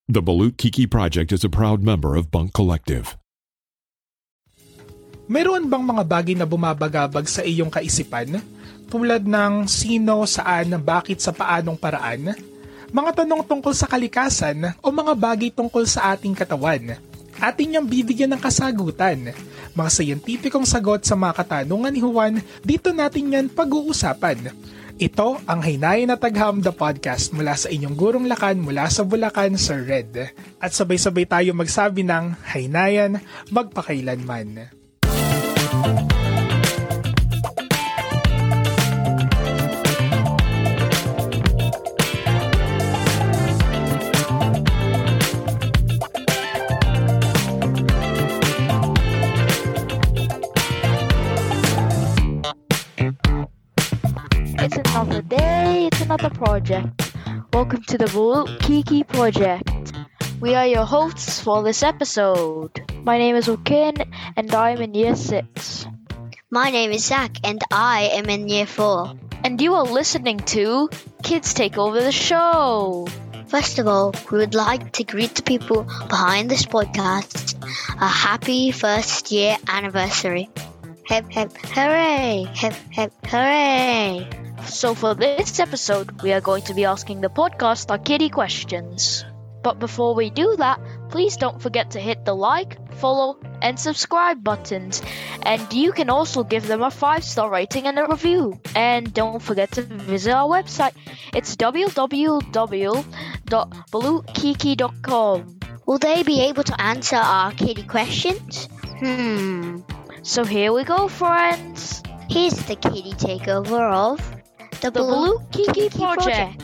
The Balut Kiki Project is a proud member of Bunk Collective. Meron bang mga bagay na bumabagabag sa iyong kaisipan? Tulad ng sino, saan, bakit, sa paanong paraan? Mga tanong tungkol sa kalikasan o mga bagay tungkol sa ating katawan? Atin niyang bibigyan ng kasagutan. Mga scientificong sagot sa mga katanungan ni Juan, dito natin yan pag-uusapan. Ito ang Haynayan at Tagham, the podcast mula sa inyong gurong lakan mula sa Bulacan, Sir Red. At sabay-sabay tayo magsabi ng Haynayan magpakailanman. It's another day, it's another project. Welcome to the Balut Kiki Project. We are your hosts for this episode. My name is Joaquin and I'm in year 6. My name is Zach and I am in year 4. And you are listening to Kids Take Over the Show. First of all, we would like to greet the people behind this podcast a happy first year anniversary. Hip hip hooray! Hip hip hooray! So for this episode, we are going to be asking the podcast our kiddie questions. But before we do that, please don't forget to hit the like, follow, and subscribe buttons. And you can also give them a 5-star rating and a review. And don't forget to visit our website. It's www.balutkiki.com. Will they be able to answer our kiddie questions? So here we go, friends. Here's the kiddie takeover of the Balut Kiki Project.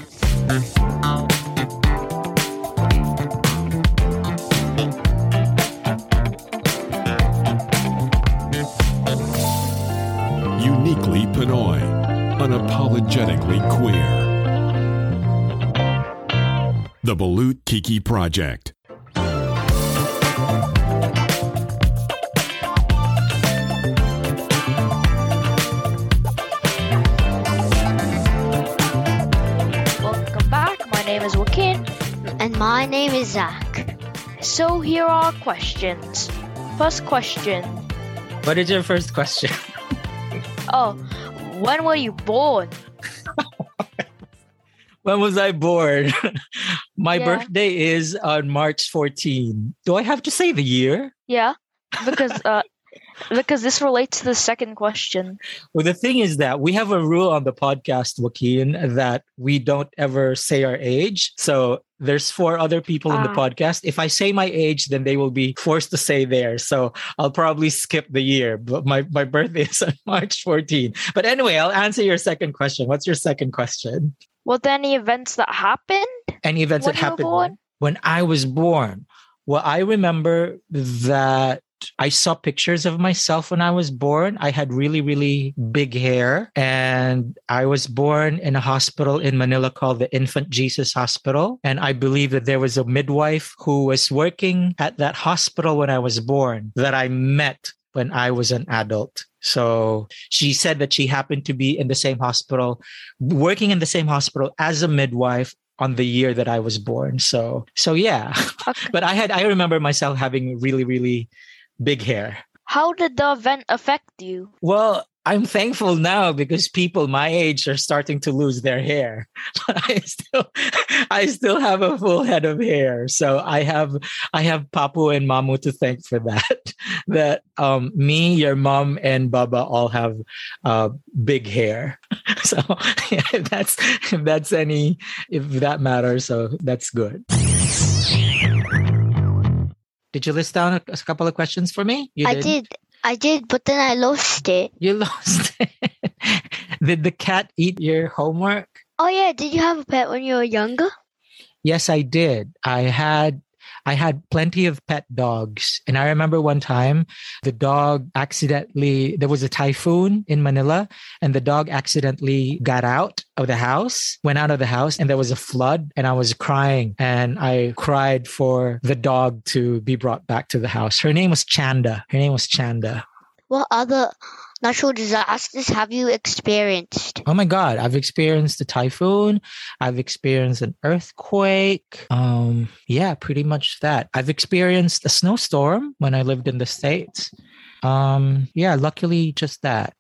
Uniquely Pinoy, unapologetically queer. The Balut Kiki Project. Welcome back. My name is Joaquin. And my name is Zach. So here are our questions. First question. What is your first question? Oh, when were you born? When was I born? My Yeah. birthday is on March 14. Do I have to say the year? Yeah, because this relates to the second question. Well, the thing is that we have a rule on the podcast, Joaquin, that we don't ever say our age. So there's 4 other people in the podcast. If I say my age, then they will be forced to say theirs. So I'll probably skip the year. But my birthday is on March 14. But anyway, I'll answer your second question. What's your second question? Were there any events that happened? Any events When that you were happened born? when I was born? Well, I remember that I saw pictures of myself when I was born. I had really, really big hair, and I was born in a hospital in Manila called the Infant Jesus Hospital. And I believe that there was a midwife who was working at that hospital when I was born that I met when I was an adult. So she said that she happened to be in the same hospital, working in the same hospital as a midwife on the year that I was born. So yeah. Okay. But I remember myself having really, really big hair. How did the event affect you? Well, I'm thankful now because people my age are starting to lose their hair. But I still have a full head of hair. So I have Papu and Mamu to thank for that. That me, your mom, and Baba all have big hair. So yeah, if that matters, so that's good. Did you list down a couple of questions for me? I did, but then I lost it. You lost it. Did the cat eat your homework? Oh yeah, did you have a pet when you were younger? Yes, I did. I had plenty of pet dogs. And I remember one time the dog there was a typhoon in Manila, and the dog accidentally went out of the house, and there was a flood, and I was crying, and I cried for the dog to be brought back to the house. Her name was Chanda. What other natural disasters have you experienced? Oh my God, I've experienced a typhoon. I've experienced an earthquake. Yeah, pretty much that. I've experienced a snowstorm when I lived in the States. Yeah, luckily just that.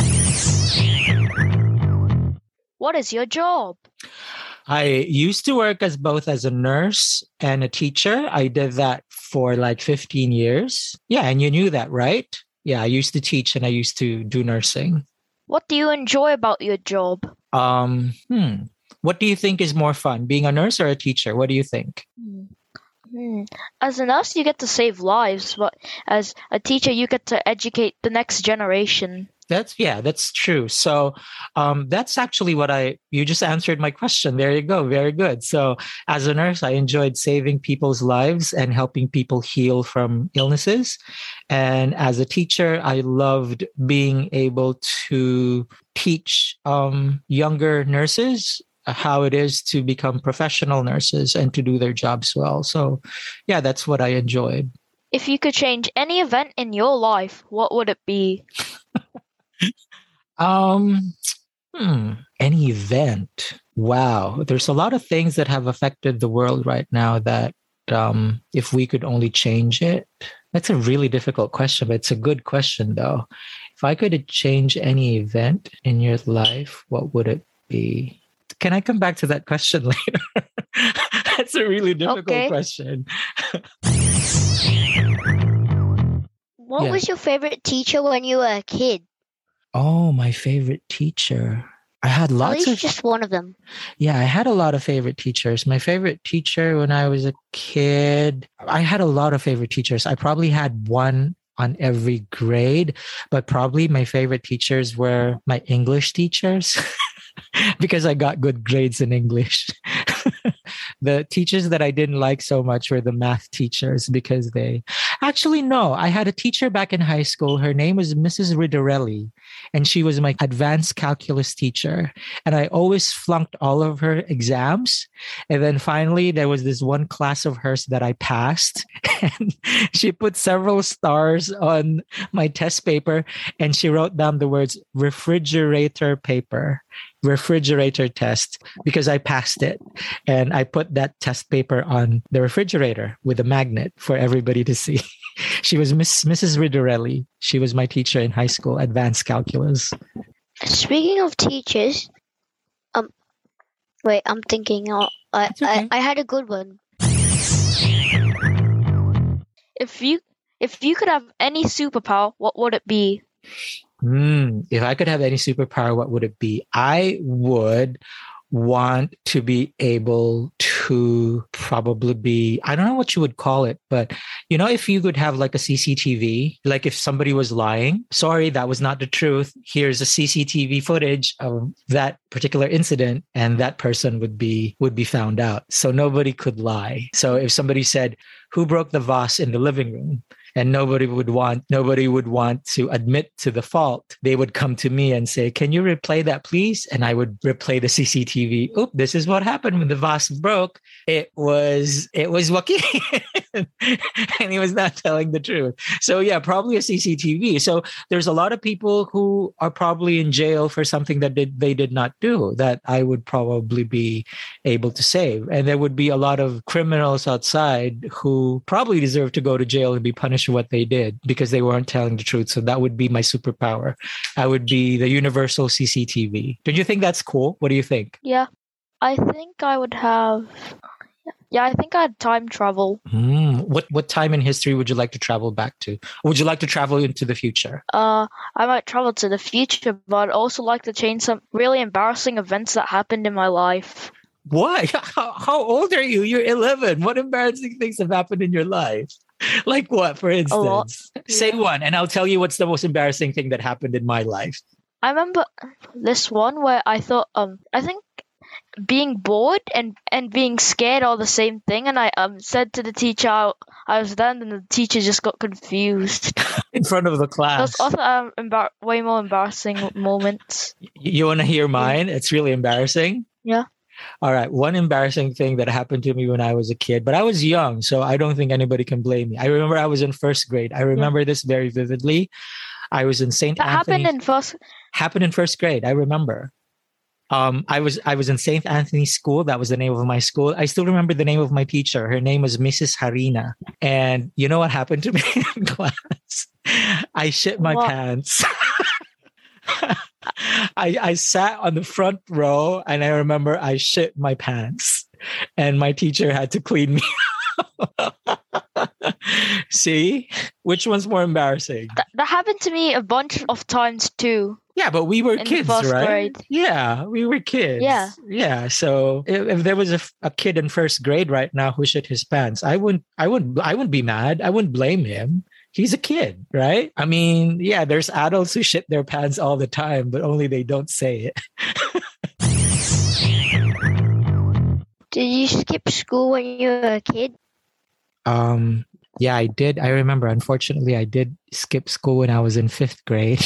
What is your job? I used to work as both as a nurse and a teacher. I did that for like 15 years. Yeah, and you knew that, right? Yeah, I used to teach and I used to do nursing. What do you enjoy about your job? What do you think is more fun, being a nurse or a teacher? What do you think? As a nurse, you get to save lives, but as a teacher, you get to educate the next generation. That's true. So that's actually you just answered my question. There you go. Very good. So as a nurse, I enjoyed saving people's lives and helping people heal from illnesses. And as a teacher, I loved being able to teach younger nurses how it is to become professional nurses and to do their jobs well. So yeah, that's what I enjoyed. If you could change any event in your life, what would it be? Any event. Wow. There's a lot of things that have affected the world right now that if we could only change it. That's a really difficult question, but it's a good question though. If I could change any event in your life, what would it be? Can I come back to that question later? That's a really difficult question. What was your favorite teacher when you were a kid? Oh, my favorite teacher. I had lots At least just one of them. Yeah, I had a lot of favorite teachers. My favorite teacher when I was a kid, I had a lot of favorite teachers. I probably had one on every grade, but probably my favorite teachers were my English teachers because I got good grades in English. The teachers that I didn't like so much were the math teachers because I had a teacher back in high school. Her name was Mrs. Ridorelli, and she was my advanced calculus teacher. And I always flunked all of her exams. And then finally, there was this one class of hers that I passed. And she put several stars on my test paper, and she wrote down the words refrigerator test, because I passed it. And I put that test paper on the refrigerator with a magnet for everybody to see. She was Mrs. Ridorelli. She was my teacher in high school, advanced calculus. Speaking of teachers, wait, I'm thinking. I had a good one. If you could have any superpower, what would it be? If I could have any superpower, what would it be? I would want to be able to probably be, I don't know what you would call it, but if you could have like a CCTV, like if somebody was lying, sorry, that was not the truth. Here's a CCTV footage of that particular incident, and that person would be found out. So nobody could lie. So if somebody said, who broke the vase in the living room? And nobody would want to admit to the fault. They would come to me and say, can you replay that, please? And I would replay the CCTV. Oop, this is what happened when the vase broke. It was Joaquin. And he was not telling the truth. So yeah, probably a CCTV. So there's a lot of people who are probably in jail for something that they did not do that I would probably be able to save. And there would be a lot of criminals outside who probably deserve to go to jail and be punished for what they did because they weren't telling the truth. So that would be my superpower. I would be the universal CCTV. Don't you think that's cool? What do you think? Yeah, I think I would have. Yeah, I think I'd time travel. What time in history would you like to travel back to? Would you like to travel into the future? I might travel to the future, but I'd also like to change some really embarrassing events that happened in my life. Why? How old are you? You're 11. What embarrassing things have happened in your life? Like what, for instance? Say one, and I'll tell you what's the most embarrassing thing that happened in my life. I remember this one where I thought, I think being bored and being scared are the same thing. And I said to the teacher I was there, and the teacher just got confused. In front of the class. Those other way more embarrassing moments. You want to hear mine? It's really embarrassing. Yeah. All right. One embarrassing thing that happened to me when I was a kid, but I was young, so I don't think anybody can blame me. I remember I was in first grade. I remember this very vividly. I was in St. That Anthony's. happened in first. Happened in first grade. I remember. I was in St. Anthony's School. That was the name of my school. I still remember the name of my teacher. Her name was Mrs. Harina. And you know what happened to me in class? I shit my What? pants. I sat on the front row and I remember I shit my pants. And my teacher had to clean me. See? Which one's more embarrassing? That happened to me a bunch of times too. Yeah, but we were In kids, first right? grade. Yeah, we were kids. Yeah. Yeah. So if there was a kid in first grade right now who shit his pants, I wouldn't be mad. I wouldn't blame him. He's a kid, right? I mean, yeah, there's adults who shit their pants all the time, but only they don't say it. Did you skip school when you were a kid? Yeah, I did. I remember, unfortunately, I did skip school when I was in 5th grade.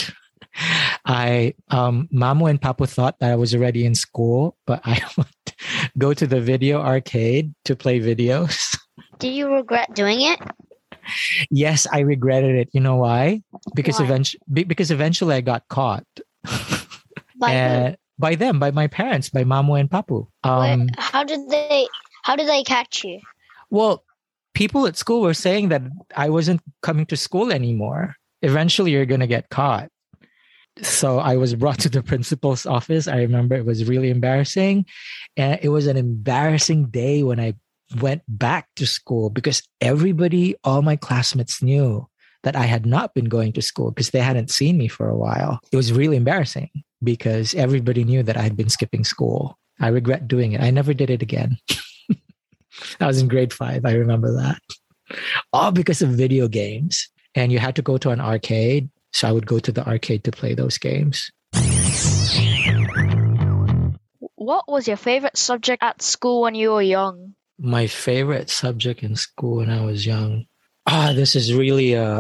Mamu and Papu thought that I was already in school, but I would go to the video arcade to play videos. Do you regret doing it? Yes, I regretted it. You know why? Because Why? eventually I got caught. By who? By them, by my parents, by Mamu and Papu. How did they catch you? Well, people at school were saying that I wasn't coming to school anymore. Eventually, you're going to get caught. So I was brought to the principal's office. I remember it was really embarrassing. And it was an embarrassing day when I went back to school because all my classmates knew that I had not been going to school because they hadn't seen me for a while. It was really embarrassing because everybody knew that I had been skipping school. I regret doing it. I never did it again. I was in grade 5. I remember that. All because of video games. And you had to go to an arcade. So I would go to the arcade to play those games. What was your favorite subject at school when you were young? My favorite subject in school when I was young. This is really a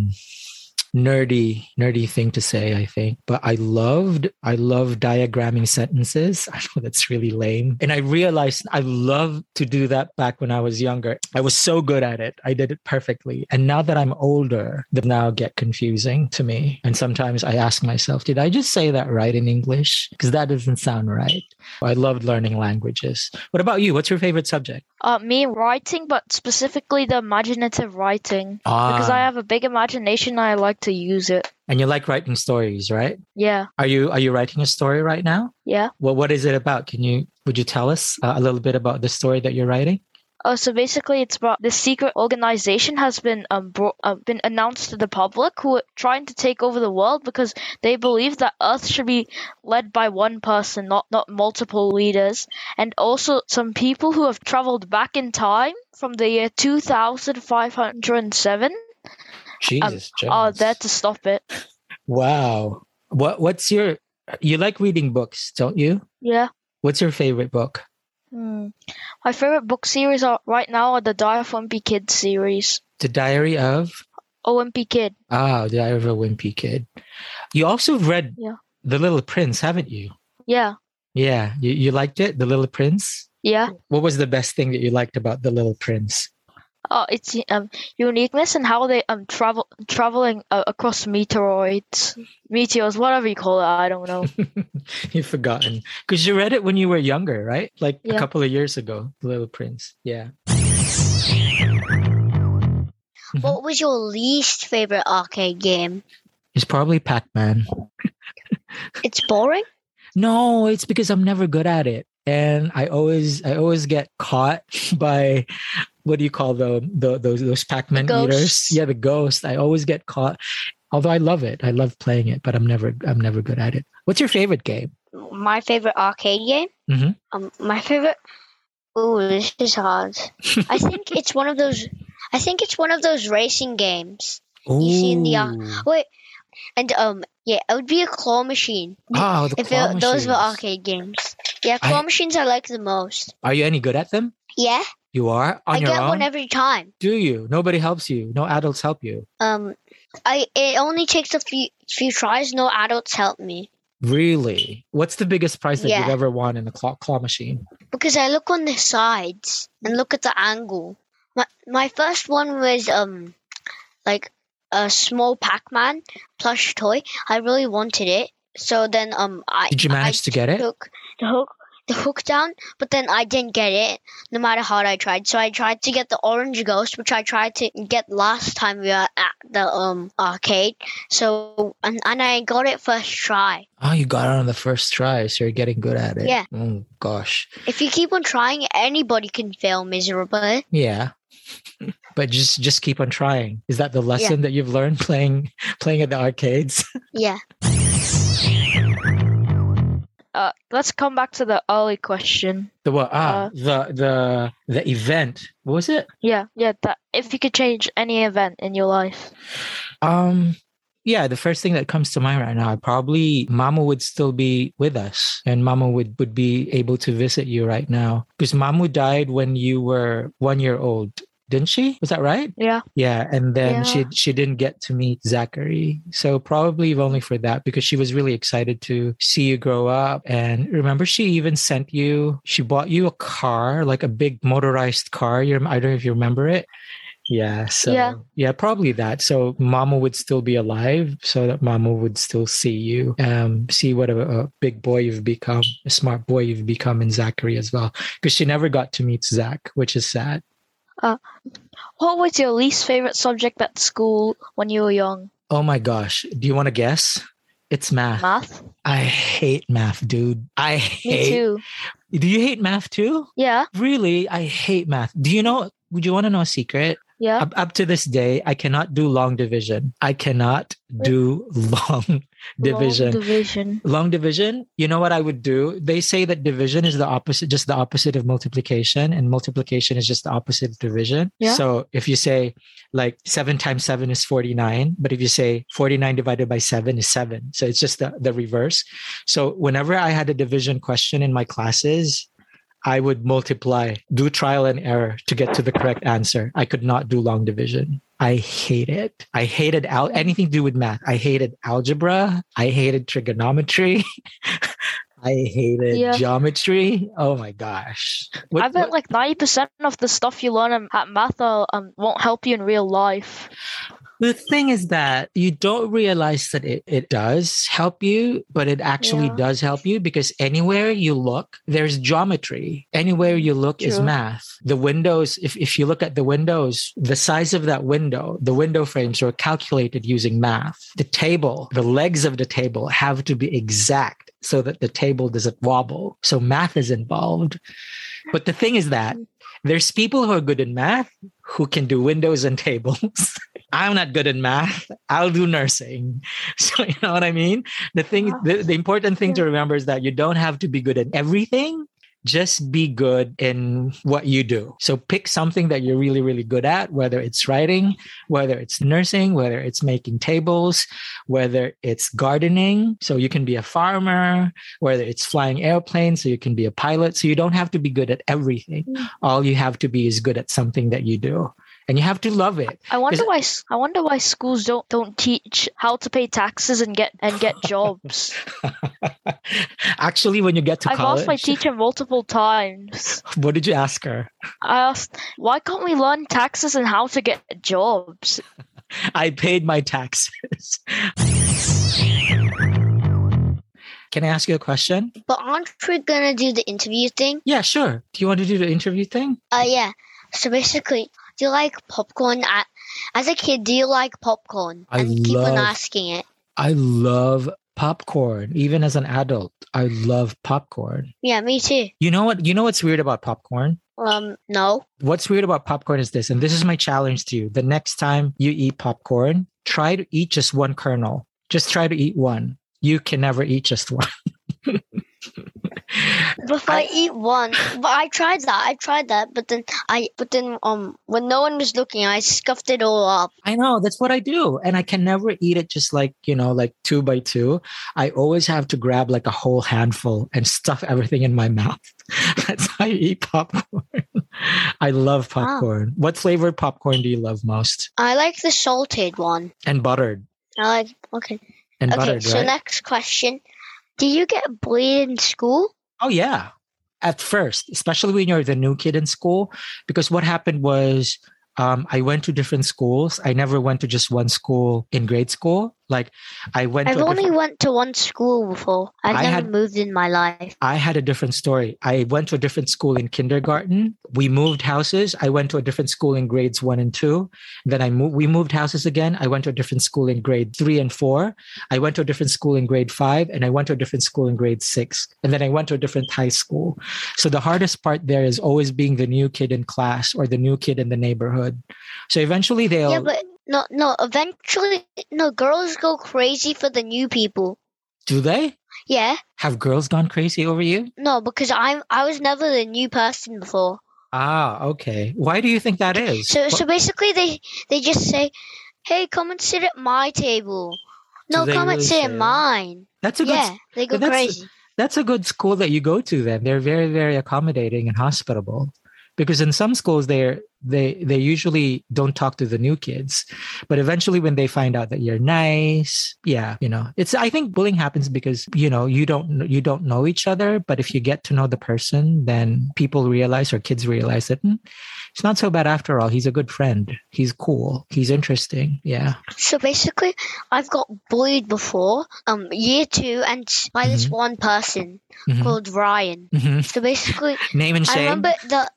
nerdy thing to say, I think. But I loved diagramming sentences. I know that's really lame. And I realized I loved to do that back when I was younger. I was so good at it. I did it perfectly. And now that I'm older, they now get confusing to me. And sometimes I ask myself, did I just say that right in English? Because that doesn't sound right. I loved learning languages. What about you? What's your favorite subject? Me writing, but specifically the imaginative writing. Because I have a big imagination, I like to use it. And you like writing stories, right? Yeah, Are you writing a story right now? yeah. Well, what is it about? Would you tell us a little bit about the story that you're writing? So basically, it's about this secret organization has been been announced to the public who are trying to take over the world because they believe that Earth should be led by one person, not multiple leaders. And also, some people who have traveled back in time from the year 2507 Jesus, are Jones. there to stop it. Wow. You like reading books, don't you? Yeah. What's your favorite book? My favorite book series right now are the Diary of Wimpy Kid series. The Diary of? Oh, Wimpy Kid. The Diary of a Wimpy Kid. You also read Yeah. The Little Prince, haven't you? Yeah. Yeah. You liked it, The Little Prince? Yeah. What was the best thing that you liked about The Little Prince? It's uniqueness and how they traveling across meteors, whatever you call it. I don't know. You've forgotten. Because you read it when you were younger, right? Like a Yeah. couple of years ago, The Little Prince. Yeah. What was your least favorite arcade game? It's probably Pac-Man. It's boring. No, it's because I'm never good at it. And I always get caught by what do you call those Pac-Man The eaters? ghosts. Yeah, the ghost. I always get caught. Although I love it. I love playing it, but I'm never good at it. What's your favorite game? My favorite arcade game. Mhm. My favorite. Ooh, this is hard. I think it's one of those. I think it's one of those racing games. You see in the Ooh. wait, and yeah, it would be a claw machine. Oh, the If claw those were machines. arcade games. Yeah, claw machines I like the most. Are you any good at them? Yeah, You are on I your get own. one every time. Do you? Nobody helps you. No adults help you. It only takes a few tries. No adults help me Really? What's the biggest prize that Yeah. you've ever won in a claw machine? because I look on the sides and look at the angle. My first one was like a small Pac-Man plush toy. I really wanted it. So then Did you manage to get it? took the hook down, but then I didn't get it no matter how hard I tried. So I tried to get the orange ghost, which I tried to get last time we were at the arcade. So and I got it first try. Oh, you got it on the first try, so you're getting good at it. Yeah. Oh gosh. If you keep on trying, anybody can fail miserably. Yeah. But just keep on trying. Is that the lesson that you've learned playing at the arcades? Yeah. Let's come back to the early question. The what? The event. What was it? Yeah. That if you could change any event in your life. Yeah, the first thing that comes to mind right now, probably Mama would still be with us, and Mama would be able to visit you right now, because Mamu died when you were 1 year old. Didn't she? Was that right? Yeah. Yeah. And then Yeah. she didn't get to meet Zachary. So probably only for that, because she was really excited to see you grow up. And remember, she even she bought you a car, like a big motorized car. I don't know if you remember it. Yeah. So yeah, probably that. So Mama would still be alive, so that Mama would still see you, see what a big boy you've become, a smart boy you've become in Zachary as well. Because she never got to meet Zach, which is sad. What was your least favorite subject at school when you were young? Oh my gosh. Do you want to guess? It's math. Math? I hate math, dude. Me too. Do you hate math too? Yeah. Really? I hate math. Would you want to know a secret? Yeah. Up to this day, I cannot do long division. I cannot do long division. Long division, you know what I would do? They say that division is just the opposite of multiplication, and multiplication is just the opposite of division. Yeah. So if you say like 7 times 7 is 49, but if you say 49 divided by 7 is 7. So it's just the reverse. So whenever I had a division question in my classes, I would multiply, do trial and error to get to the correct answer. I could not do long division. I hate it. I hated anything to do with math. I hated algebra. I hated trigonometry. I hated geometry. Oh my gosh. I bet like 90% of the stuff you learn at math won't help you in real life. The thing is that you don't realize that it does help you, but it actually does help you, because anywhere you look, there's geometry. Anywhere you look is math. The windows, if you look at the windows, the size of that window, the window frames are calculated using math. The table, the legs of the table have to be exact so that the table doesn't wobble. So math is involved. But the thing is that there's people who are good in math who can do windows and tables. I'm not good in math. I'll do nursing. So you know what I mean? The important thing to remember is that you don't have to be good at everything. Just be good in what you do. So pick something that you're really, really good at, whether it's writing, whether it's nursing, whether it's making tables, whether it's gardening, so you can be a farmer, whether it's flying airplanes, so you can be a pilot. So you don't have to be good at everything. All you have to be is good at something that you do. And you have to love it. I wonder why schools don't teach how to pay taxes and get jobs. Actually, when you get to college, I've asked my teacher multiple times. What did you ask her? I asked, why can't we learn taxes and how to get jobs? I paid my taxes. Can I ask you a question? But aren't we gonna do the interview thing? Yeah, sure. Do you want to do the interview thing? Yeah. So basically, do you like popcorn? As a kid, do you like popcorn? Keep on asking it. I love popcorn. Even as an adult, I love popcorn. Yeah, me too. You know what? You know what's weird about popcorn? No. What's weird about popcorn is this, and this is my challenge to you. The next time you eat popcorn, try to eat just one kernel. Just try to eat one. You can never eat just one. But if I eat one, but I tried that, but then when no one was looking, I scuffed it all up. I know, that's what I do. And I can never eat it just like 2 by 2. I always have to grab like a whole handful and stuff everything in my mouth. That's how I eat popcorn. I love popcorn. Wow. What flavored popcorn do you love most? I like the salted one. And buttered. Okay. And buttered, so right? next question. Do you get bullied in school? Oh, yeah. At first, especially when you're the new kid in school. Because what happened was I went to different schools. I never went to just one school in grade school. Like I went I've to a only different, went to one school before. I've I never had- moved in my life. I had a different story. I went to a different school in kindergarten. We moved houses. I went to a different school in grades 1 and 2. Then we moved houses again. I went to a different school in grade 3 and 4. I went to a different school in grade 5, and I went to a different school in grade 6. And then I went to a different high school. So the hardest part there is always being the new kid in class or the new kid in the neighborhood. So eventually Yeah, but no. Eventually, no. Girls go crazy for the new people. do they? Yeah. Have girls gone crazy over you? No, because I was never the new person before. Ah, okay. Why do you think that is? So basically, they just say, "Hey, come and sit at my table." Do No, they come and really sit say at that? mine. That's a good. Yeah, they go but that's- crazy. That's a good school that you go to then. They're very, very accommodating and hospitable. Because in some schools they usually don't talk to the new kids. But eventually when they find out that you're nice, I think bullying happens because, you don't know each other. But if you get to know the person, then people realize or kids realize that it's not so bad after all. He's a good friend. He's cool. He's interesting. Yeah. So basically, I've got bullied before, year 2, and by this one person Mhm. called Ryan. Mhm. So basically, Name and I shame. remember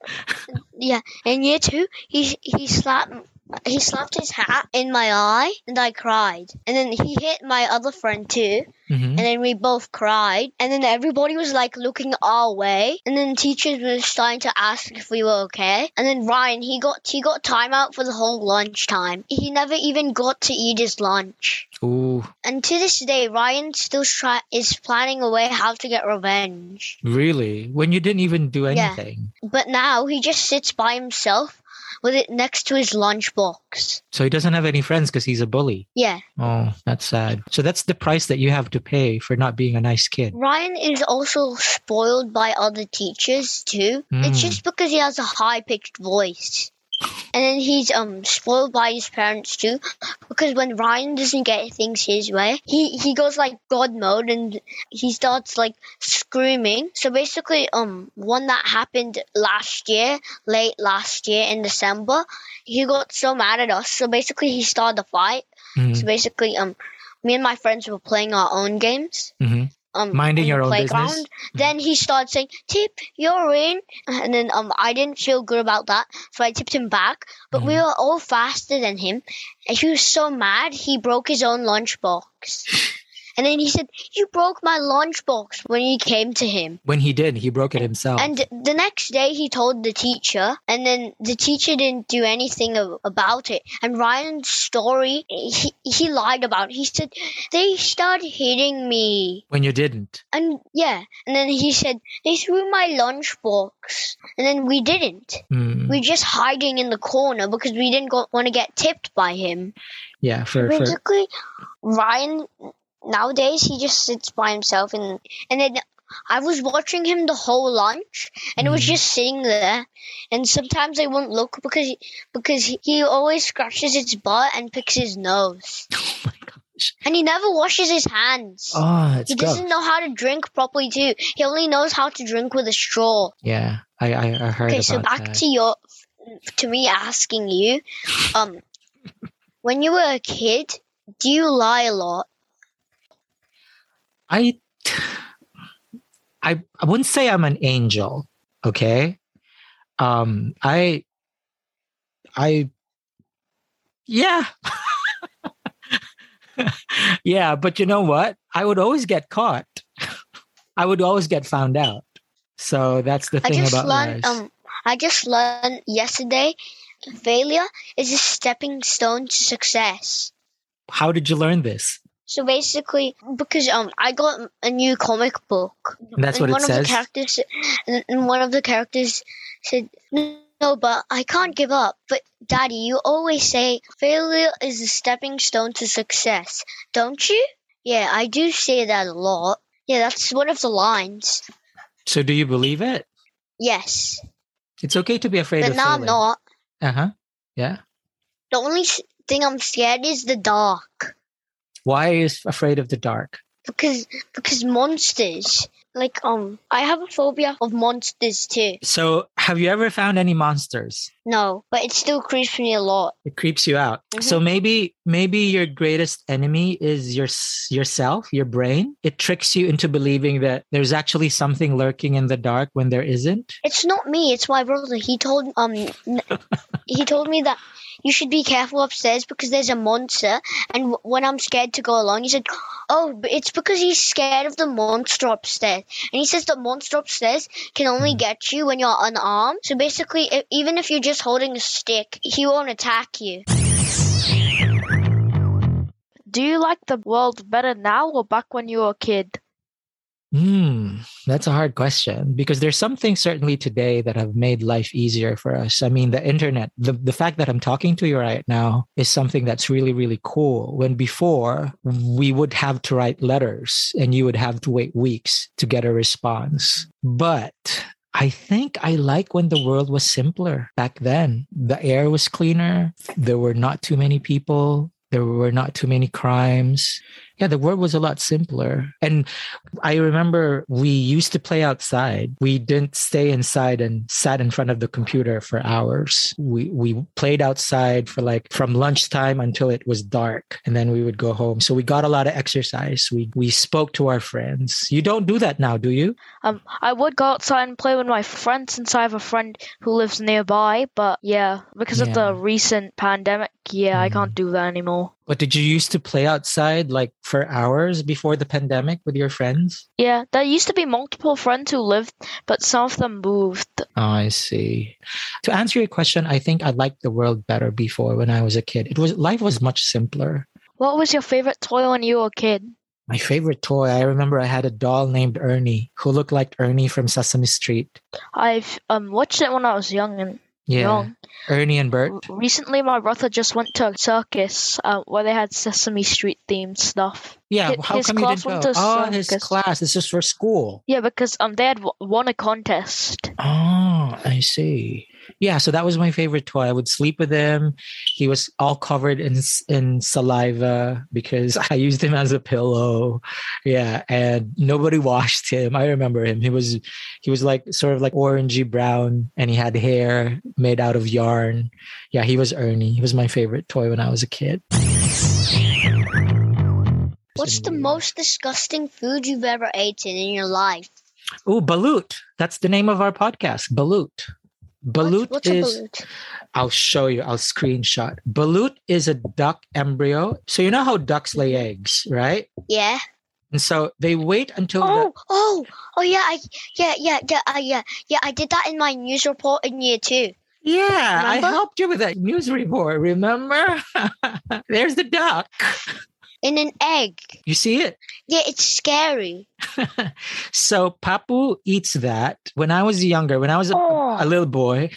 in year 2, he slapped his hat in my eye, and I cried. And then he hit my other friend too, Mhm. and then we both cried. And then everybody was like looking our way, and then teachers were starting to ask if we were okay. And then Ryan, he got timeout for the whole lunchtime. He never even got to eat his lunch. Ooh, And to this day, Ryan still is planning a way how to get revenge. really? When you didn't even do Yeah. anything. But now he just sits by himself with it next to his lunchbox. So he doesn't have any friends because he's a bully. Yeah. Oh, that's sad. So that's the price that you have to pay for not being a nice kid. Ryan is also spoiled by other teachers too. It's just because he has a high-pitched voice. And then he's spoiled by his parents too, because when Ryan doesn't get things his way, he goes like God mode and he starts like screaming. So basically, one that happened late last year in December, he got so mad at us. So basically, he started a fight. Mhm. So basically, me and my friends were playing our own games. Mhm. Minding on your the own playground. business. Then he started saying, "Tip, you're in," and then I didn't feel good about that, so I tipped him back. But we were all faster than him, and he was so mad he broke his own lunchbox. And then he said, "You broke my lunchbox," when he came to him. When he did, he broke it himself. And the next day he told the teacher, and then the teacher didn't do anything about it. And Ryan's story, he lied about it. He said, "They started hitting me." When you didn't. And then he said, "They threw my lunchbox." And then we didn't. Mm. We were just hiding in the corner because we didn't want to get tipped by him. Yeah, for Basically, Ryan, nowadays, he just sits by himself. And then I was watching him the whole lunch, and it was just sitting there. And sometimes I won't look because he always scratches his butt and picks his nose. Oh my gosh. And he never washes his hands. Oh, that's He gross. doesn't know how to drink properly too. He only knows how to drink with a straw. Yeah, I heard Okay, about so back that. to me asking you, when you were a kid, do you lie a lot? I wouldn't say I'm an angel, okay? Yeah. Yeah, but you know what? I would always get caught. I would always get found out. So that's the thing about lies. I just learned yesterday, failure is a stepping stone to success. How did you learn this? So basically, because I got a new comic book. That's what it says? And one of the characters said, "No, but I can't give up. But Daddy, you always say failure is a stepping stone to success, don't you?" Yeah, I do say that a lot. Yeah, that's one of the lines. So do you believe it? Yes. It's okay to be afraid But of now I'm failing. not. Uh-huh. Yeah. The only thing I'm scared is the dark. Why is afraid of the dark? Because monsters. Like, I have a phobia of monsters too. So have you ever found any monsters? No, but it still creeps me a lot. It creeps you out. Mhm. So maybe your greatest enemy is yourself, your brain. It tricks you into believing that there's actually something lurking in the dark when there isn't. It's not me. It's my brother. He told he told me that you should be careful upstairs because there's a monster. And when I'm scared to go along, he said, "Oh, but it's because he's scared of the monster upstairs." And he says the monster upstairs can only get you when you're unarmed. So basically, even if you're just holding a stick, he won't attack you. Do you like the world better now or back when you were a kid? That's a hard question because there's some things certainly today that have made life easier for us. I mean, the internet, the fact that I'm talking to you right now is something that's really, really cool. When before we would have to write letters and you would have to wait weeks to get a response. But I think I like when the world was simpler back then. The air was cleaner. There were not too many people. There were not too many crimes. Yeah, the world was a lot simpler. And I remember we used to play outside. We didn't stay inside and sat in front of the computer for hours. We played outside for like from lunchtime until it was dark. And then we would go home. So we got a lot of exercise. We spoke to our friends. You don't do that now, do you? I would go outside and play with my friends since I have a friend who lives nearby. But yeah, because of the recent pandemic, I can't do that anymore. But did you used to play outside like for hours before the pandemic with your friends? Yeah, there used to be multiple friends who lived, but some of them moved. Oh, I see. To answer your question, I think I liked the world better before when I was a kid. Life was much simpler. What was your favorite toy when you were a kid? My favorite toy, I remember I had a doll named Ernie who looked like Ernie from Sesame Street. I've watched it when I was young. Ernie and Bert. Recently, my brother just went to a circus where they had Sesame Street themed stuff. Yeah, how come you didn't go? Oh, his class. It's just for school. Yeah, because they had won a contest. Oh, I see. Yeah, so that was my favorite toy. I would sleep with him. He was all covered in saliva because I used him as a pillow. Yeah, and nobody washed him. I remember him. He was like sort of like orangey brown, and he had hair made out of yarn. Yeah, he was Ernie. He was my favorite toy when I was a kid. What's the most disgusting food you've ever eaten in your life? Oh, balut. That's the name of our podcast, balut. Balut What's is, a balut? I'll show you, I'll screenshot. Balut is a duck embryo. So you know how ducks lay eggs, right? Yeah. And so they wait until I did that in my news report in year 2. Yeah, Remember? I helped you with that news report, remember? There's the duck. In an egg. You see it? Yeah, it's scary. So Papu eats that. When I was younger, when I was a little boy,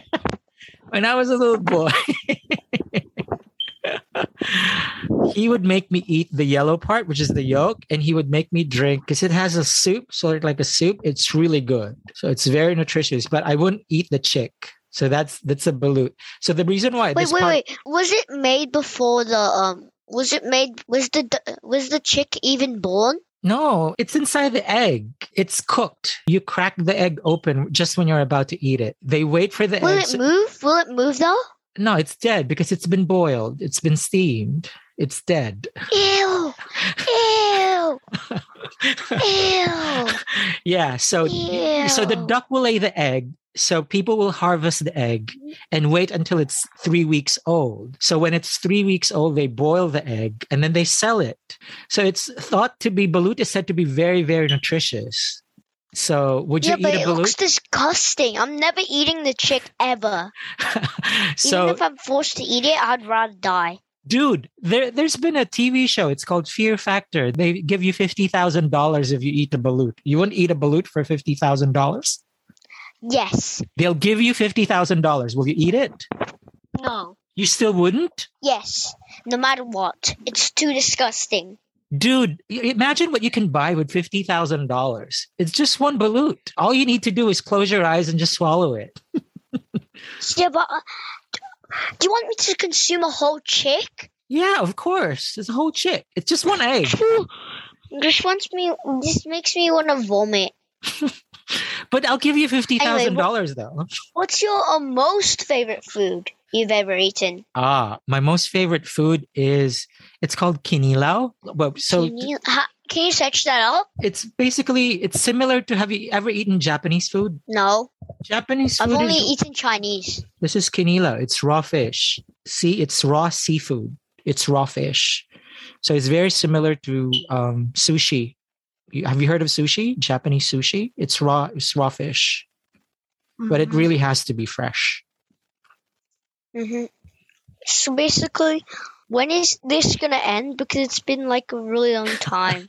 he would make me eat the yellow part, which is the yolk, and he would make me drink because it has a soup, sort of like a soup. It's really good. So it's very nutritious, but I wouldn't eat the chick. So that's a balut. So the reason why Wait. Was it made before the was the chick even born? No, it's inside the egg. It's cooked. You crack the egg open just when you're about to eat it. They wait for the egg. Will it move? Will it move though? No, it's dead because it's been boiled. It's been steamed. It's dead. Ew. Ew. Ew. Yeah, so the duck will lay the egg. So people will harvest the egg and wait until it's 3 weeks old. So when it's 3 weeks old, they boil the egg and then they sell it. So it's thought to be, balut is said to be very, very nutritious. So would you eat a balut? Yeah, but it looks disgusting. I'm never eating the chick ever. So, even if I'm forced to eat it, I'd rather die. Dude, there's been a TV show. It's called Fear Factor. They give you $50,000 if you eat a balut. You wouldn't eat a balut for $50,000? Yes. They'll give you $50,000. Will you eat it? No. You still wouldn't? Yes. No matter what. It's too disgusting. Dude, imagine what you can buy with $50,000. It's just one balut. All you need to do is close your eyes and just swallow it. Yeah, but do you want me to consume a whole chick? Yeah, of course. It's a whole chick. It's just one egg. This makes me want to vomit. But I'll give you $50,000 though. What's your most favorite food you've ever eaten? My most favorite food is, it's called kinilaw. Well, so Can you search that up? it's similar to, have you ever eaten Japanese food? No. Japanese food I've only eaten Chinese. This is kinilaw. It's raw fish. See, it's raw seafood. It's raw fish. So it's very similar to sushi. Have you heard of sushi? Japanese sushi? It's raw fish. But it really has to be fresh. Mm-hmm. So basically, when is this going to end? Because it's been like a really long time.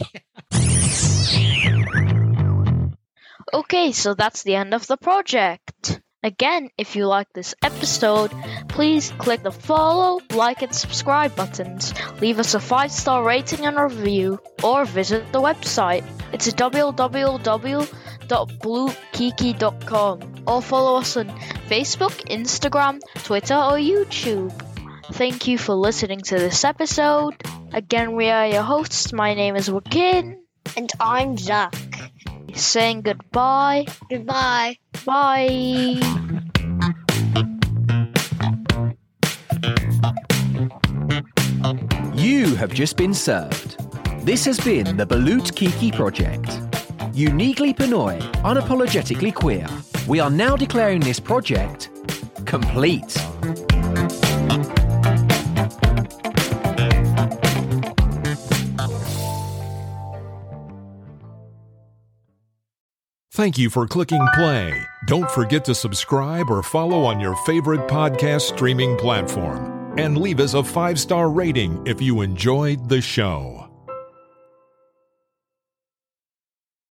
Okay, so that's the end of the project. Again, if you like this episode, please click the follow, like, and subscribe buttons. Leave us a 5-star rating and review, or visit the website. It's www.bluekiki.com. Or follow us on Facebook, Instagram, Twitter, or YouTube. Thank you for listening to this episode. Again, we are your hosts. My name is Joaquin. And I'm Zach. Saying goodbye. Goodbye. Bye. You have just been served. This has been the Balut Kiki Project. Uniquely Pinoy, unapologetically queer. We are now declaring this project complete. Thank you for clicking play. Don't forget to subscribe or follow on your favorite podcast streaming platform. And leave us a 5-star rating if you enjoyed the show.